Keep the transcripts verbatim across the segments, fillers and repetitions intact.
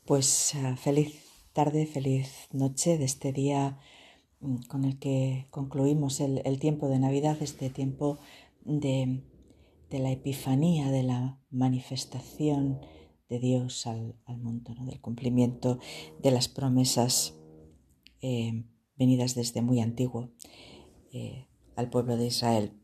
Pues uh, feliz tarde, feliz noche de este día mm, con el que concluimos el, el tiempo de Navidad, este tiempo de, de la epifanía, de la manifestación de Dios al, al mundo, ¿no? Del cumplimiento de las promesas eh, venidas desde muy antiguo eh, al pueblo de Israel.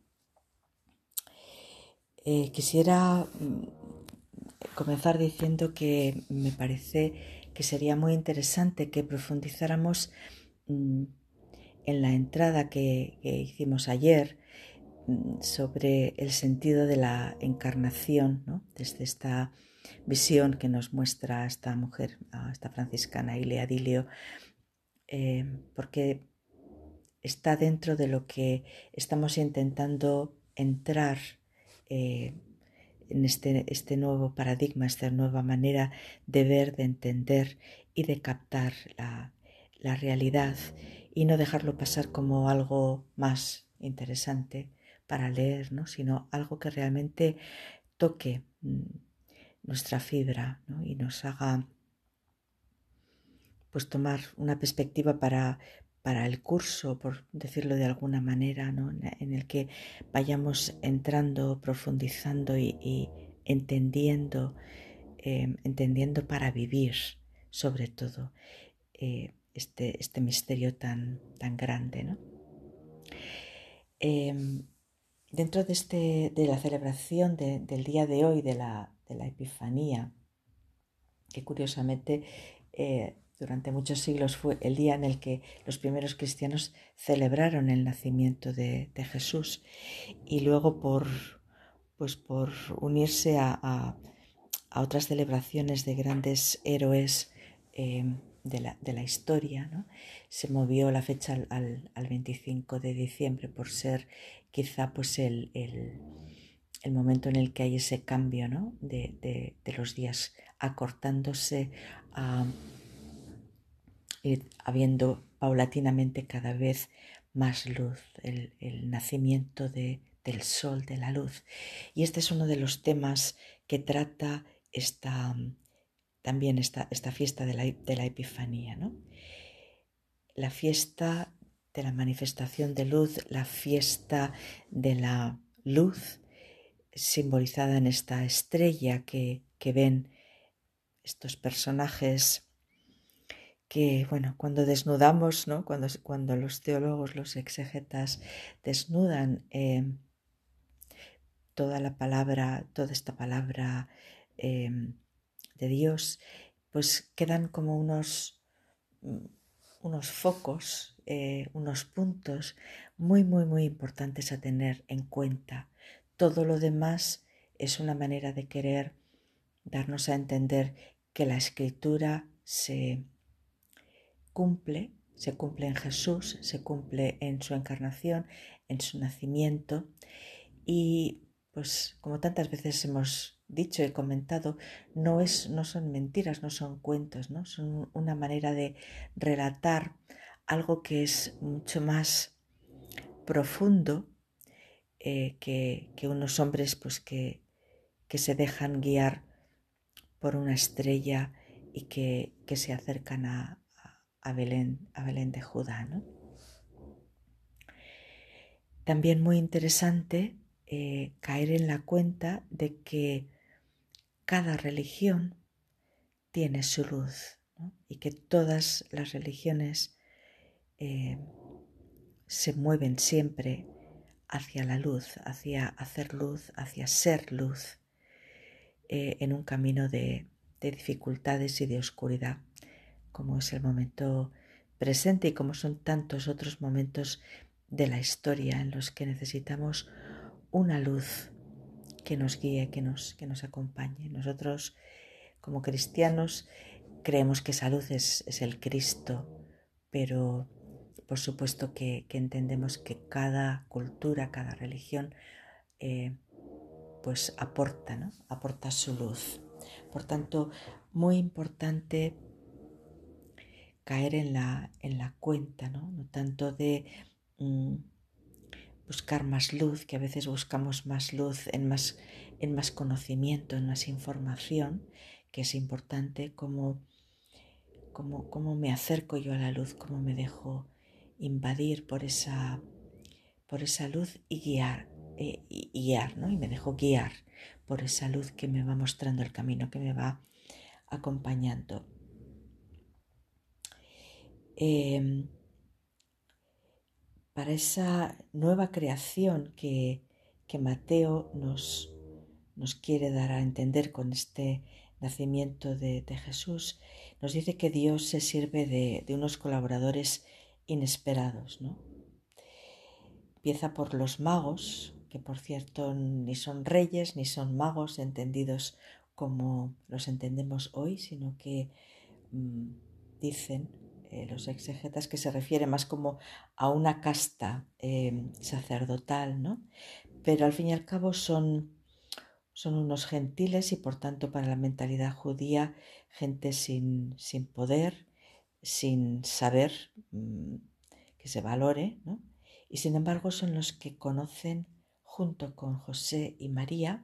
Eh, quisiera mm, comenzar diciendo que me parece que sería muy interesante que profundizáramos mm, en la entrada que, que hicimos ayer mm, sobre el sentido de la encarnación, ¿no? Desde esta visión que nos muestra esta mujer, esta franciscana Ilia Dilio, eh, porque está dentro de lo que estamos intentando entrar eh, en este, este nuevo paradigma, esta nueva manera de ver, de entender y de captar la, la realidad y no dejarlo pasar como algo más interesante para leer, ¿no? Sino algo que realmente toque mmm, nuestra fibra, ¿no? Y nos haga pues tomar una perspectiva para, para el curso, por decirlo de alguna manera, ¿no? En el que vayamos entrando, profundizando y, y entendiendo, eh, entendiendo para vivir, sobre todo, eh, este, este misterio tan, tan grande, ¿no? Eh, dentro de, este, de la celebración de, del día de hoy, de la, de la Epifanía, que curiosamente eh, durante muchos siglos fue el día en el que los primeros cristianos celebraron el nacimiento de, de Jesús, y luego por, pues por unirse a, a, a otras celebraciones de grandes héroes eh, de, la, de la historia, ¿no? Se movió la fecha al, al, al veinticinco de diciembre por ser quizá pues el, el, el momento en el que hay ese cambio, ¿no? de, de, de los días acortándose a ir habiendo paulatinamente cada vez más luz, el, el nacimiento de, del sol, de la luz. Y este es uno de los temas que trata esta, también esta, esta fiesta de la, de la Epifanía, ¿no? La fiesta de la manifestación de luz, la fiesta de la luz simbolizada en esta estrella que, que ven estos personajes que, bueno, cuando desnudamos, ¿no? Cuando, cuando los teólogos, los exégetas desnudan eh, toda la palabra, toda esta palabra eh, de Dios, pues quedan como unos, unos focos, eh, unos puntos muy, muy, muy importantes a tener en cuenta. Todo lo demás es una manera de querer darnos a entender que la Escritura se cumple, se cumple en Jesús, se cumple en su encarnación, en su nacimiento. Y pues como tantas veces hemos dicho y comentado, no, es, no son mentiras, no son cuentos, ¿no? Son una manera de relatar algo que es mucho más profundo eh, que, que unos hombres pues que, que se dejan guiar por una estrella y que, que se acercan a, a, Belén, a Belén de Judá, ¿no? También muy interesante eh, caer en la cuenta de que cada religión tiene su luz, ¿no? Y que todas las religiones eh, se mueven siempre hacia la luz, hacia hacer luz, hacia ser luz, eh, en un camino de, de dificultades y de oscuridad, como es el momento presente y como son tantos otros momentos de la historia en los que necesitamos una luz que nos guíe, que nos, que nos acompañe. Nosotros, como cristianos, creemos que esa luz es, es el Cristo, pero por supuesto que, que entendemos que cada cultura, cada religión, eh, pues aporta, ¿no? Aporta su luz. Por tanto, muy importante caer en la, en la cuenta, ¿no? No tanto de mmm, buscar más luz, que a veces buscamos más luz en más, en más conocimiento, en más información, que es importante, como cómo, cómo me acerco yo a la luz, cómo me dejo invadir por esa, por esa luz y guiar, eh, y, y guiar, ¿no? Y me dejo guiar por esa luz que me va mostrando el camino, que me va acompañando. Eh, para esa nueva creación que, que Mateo nos, nos quiere dar a entender con este nacimiento de, de Jesús, nos dice que Dios se sirve de, de unos colaboradores inesperados, ¿no? Empieza por los magos, que por cierto ni son reyes ni son magos entendidos como los entendemos hoy, sino que mmm, dicen eh, los exegetas que se refiere más como a una casta eh, sacerdotal, ¿no? Pero al fin y al cabo son, son unos gentiles y por tanto para la mentalidad judía gente sin, sin poder, sin saber mmm, que se valore, ¿no? Y sin embargo son los que conocen junto con José y María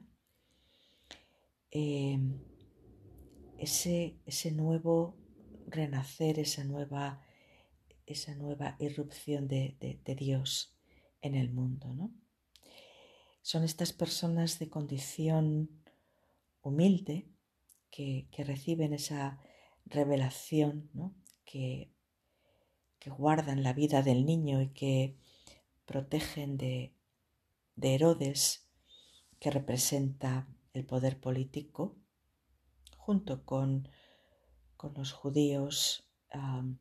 eh, ese, ese nuevo renacer, esa nueva, esa nueva irrupción de, de, de Dios en el mundo, ¿no? Son estas personas de condición humilde que, que reciben esa revelación, ¿no? que, que guardan la vida del niño y que protegen de, de Herodes, que representa el poder político, junto con, con los judíos um,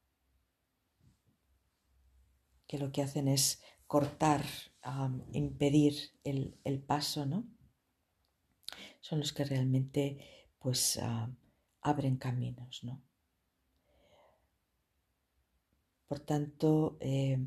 que lo que hacen es cortar, um, impedir el, el paso, ¿no? Son los que realmente pues uh, abren caminos, ¿no? Por tanto, eh,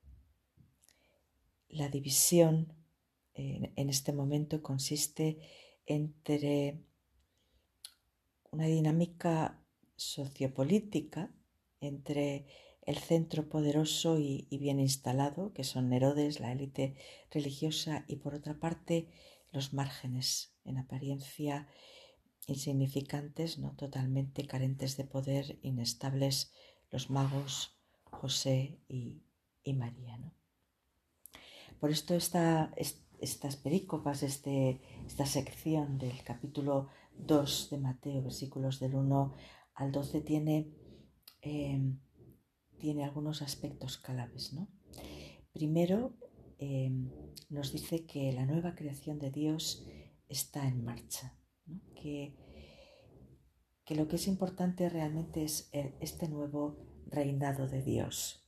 la división eh, en este momento consiste entre una dinámica sociopolítica entre el centro poderoso y, y bien instalado, que son Herodes, la élite religiosa, y por otra parte los márgenes, en apariencia insignificantes, ¿no? Totalmente carentes de poder, inestables, los magos, José y, y María, ¿no? Por esto esta, estas perícopas, este, esta sección del capítulo dos de Mateo, versículos del uno al doce, tiene, eh, tiene algunos aspectos claves, ¿no? Primero, eh, nos dice que la nueva creación de Dios está en marcha, ¿no? que, que lo que es importante realmente es este nuevo reinado de Dios.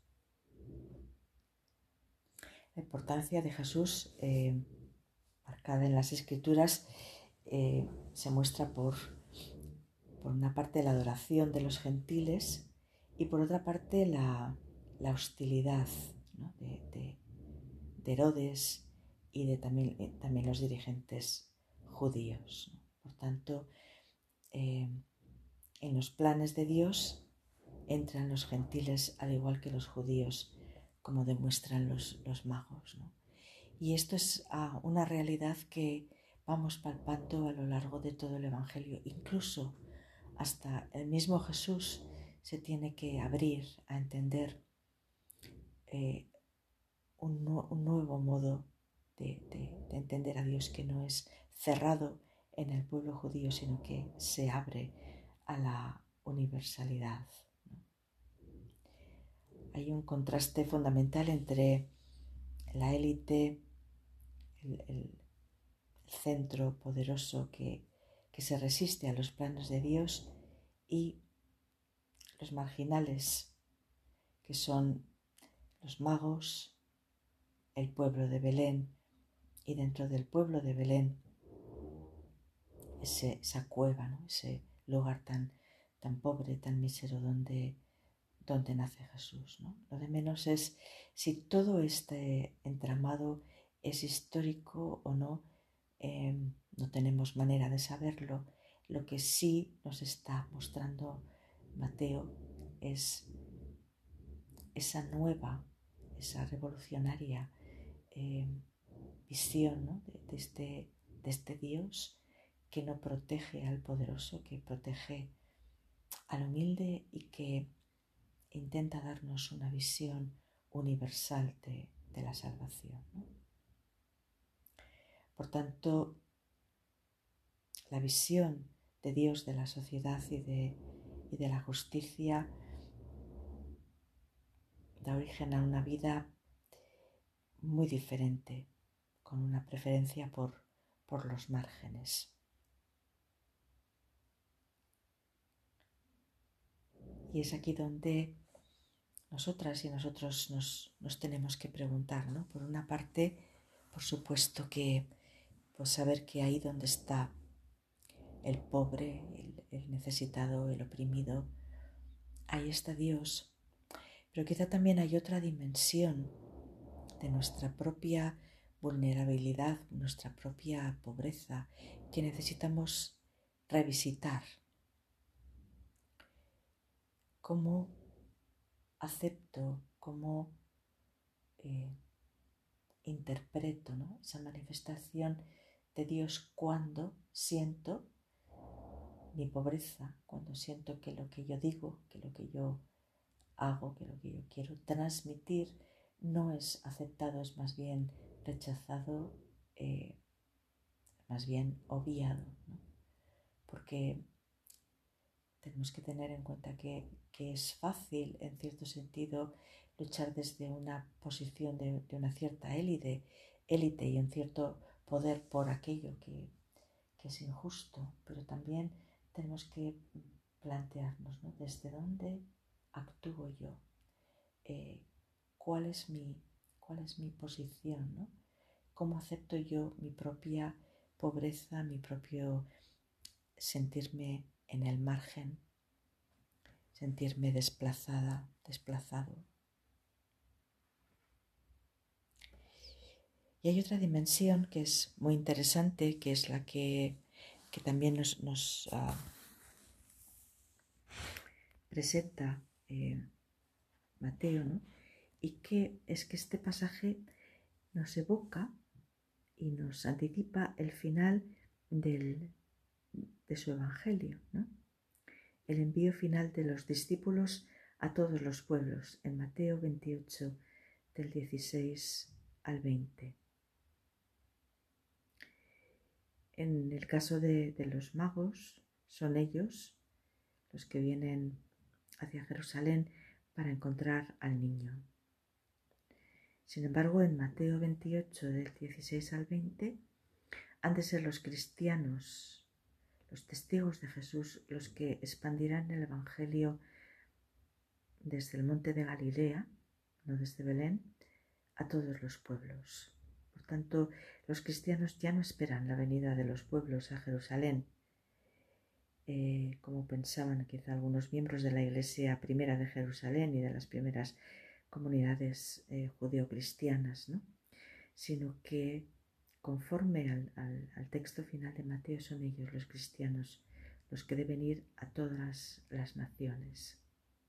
La importancia de Jesús, eh, marcada en las Escrituras, eh, se muestra por, por una parte la adoración de los gentiles y por otra parte la, la hostilidad, ¿no? de, de, de Herodes y de también, eh, también los dirigentes judíos, ¿no? Por tanto, eh, en los planes de Dios entran los gentiles al igual que los judíos, como demuestran los, los magos, ¿no? Y esto es uh, una realidad que vamos palpando a lo largo de todo el Evangelio. Incluso hasta el mismo Jesús se tiene que abrir a entender eh, un, nu- un nuevo modo de, de, de entender a Dios, que no es cerrado en el pueblo judío, sino que se abre a la universalidad, ¿no? Hay un contraste fundamental entre la élite, el, el centro poderoso que, que se resiste a los planes de Dios, y los marginales, que son los magos, el pueblo de Belén, y dentro del pueblo de Belén ese, esa cueva, ¿no? Ese lugar tan, tan pobre, tan mísero donde, donde nace Jesús, ¿no? Lo de menos es si todo este entramado es histórico o no. Eh, no tenemos manera de saberlo. Lo que sí nos está mostrando Mateo es esa nueva, esa revolucionaria eh, visión, ¿no? de, de, este, de este Dios que no protege al poderoso, que protege al humilde y que intenta darnos una visión universal de, de la salvación, ¿no? Por tanto, la visión de Dios de la sociedad y de, y de la justicia da origen a una vida muy diferente, con una preferencia por, por los márgenes. Y es aquí donde nosotras y nosotros nos, nos tenemos que preguntar, ¿no? Por una parte, por supuesto que pues saber que ahí donde está el pobre, el, el necesitado, el oprimido, ahí está Dios. Pero quizá también hay otra dimensión de nuestra propia vulnerabilidad, nuestra propia pobreza, que necesitamos revisitar. ¿Cómo acepto, cómo eh, interpreto, ¿no?, esa manifestación de Dios cuando siento mi pobreza, cuando siento que lo que yo digo, que lo que yo hago, que lo que yo quiero transmitir no es aceptado, es más bien rechazado, eh, más bien obviado, ¿no? Porque tenemos que tener en cuenta que, que es fácil, en cierto sentido, luchar desde una posición de, de una cierta élite, élite y un cierto poder por aquello que, que es injusto, pero también tenemos que plantearnos, ¿no?, desde dónde actúo yo, eh, cuál es mi, cuál es mi posición, ¿no? Cómo acepto yo mi propia pobreza, mi propio sentirme en el margen, sentirme desplazada, desplazado. Y hay otra dimensión que es muy interesante, que es la que, que también nos, nos uh, presenta eh, Mateo, ¿no? Y que es que este pasaje nos evoca y nos anticipa el final del, de su evangelio, ¿no? El envío final de los discípulos a todos los pueblos, en Mateo veintiocho, del dieciséis al veinte. En el caso de, de los magos, son ellos los que vienen hacia Jerusalén para encontrar al niño. Sin embargo, en Mateo veintiocho, del dieciséis al veinte, han de ser los cristianos, los testigos de Jesús, los que expandirán el Evangelio desde el monte de Galilea, no desde Belén, a todos los pueblos. Por tanto, los cristianos ya no esperan la venida de los pueblos a Jerusalén, eh, como pensaban quizá algunos miembros de la Iglesia primera de Jerusalén y de las primeras comunidades eh, judeocristianas, ¿no?, sino que conforme al, al, al texto final de Mateo son ellos, los cristianos, los que deben ir a todas las naciones.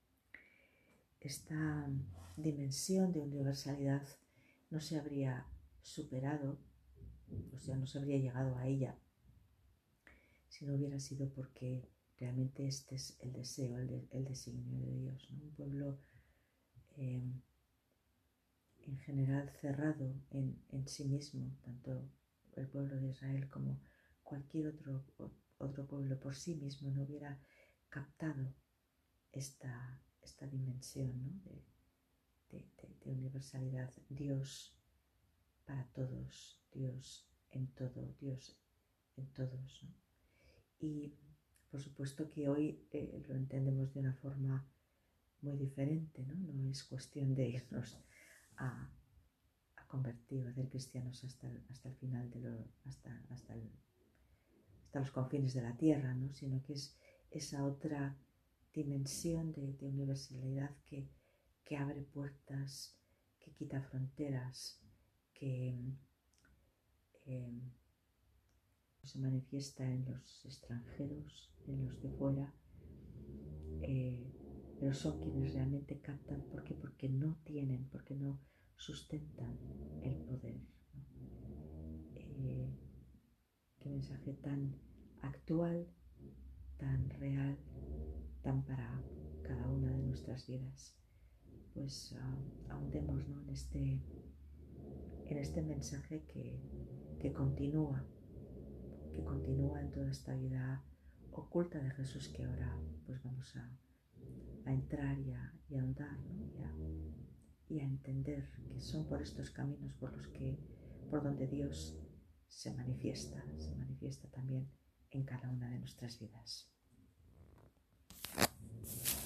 Esta dimensión de universalidad no se habría superado, o sea, no se habría llegado a ella si no hubiera sido porque realmente este es el deseo, el, de, el designio de Dios, ¿no? Un pueblo eh, en general cerrado en, en sí mismo, tanto el pueblo de Israel como cualquier otro, otro pueblo por sí mismo no hubiera captado esta, esta dimensión, ¿no?, de, de, de, de universalidad. Dios para todos, Dios en todo, Dios en todos, ¿no? Y por supuesto que hoy eh, lo entendemos de una forma muy diferente, ¿no? No es cuestión de irnos a, a convertir, a hacer cristianos hasta el, hasta el final, de lo, hasta, hasta, el, hasta los confines de la tierra, ¿no?, sino que es esa otra dimensión de, de universalidad que, que abre puertas, que quita fronteras, que eh, se manifiesta en los extranjeros, en los de fuera, eh, pero son quienes realmente captan. ¿Por qué? Porque no tienen, porque no sustentan el poder, ¿no? Eh, qué mensaje tan actual, tan real, están para cada una de nuestras vidas, pues uh, ahondemos, ¿no? en, este, en este mensaje que, que continúa, que continúa en toda esta vida oculta de Jesús, que ahora pues vamos a, a entrar y a, y a ahondar, ¿no? y, a, y a entender que son por estos caminos por los que, por donde Dios se manifiesta, se manifiesta también en cada una de nuestras vidas.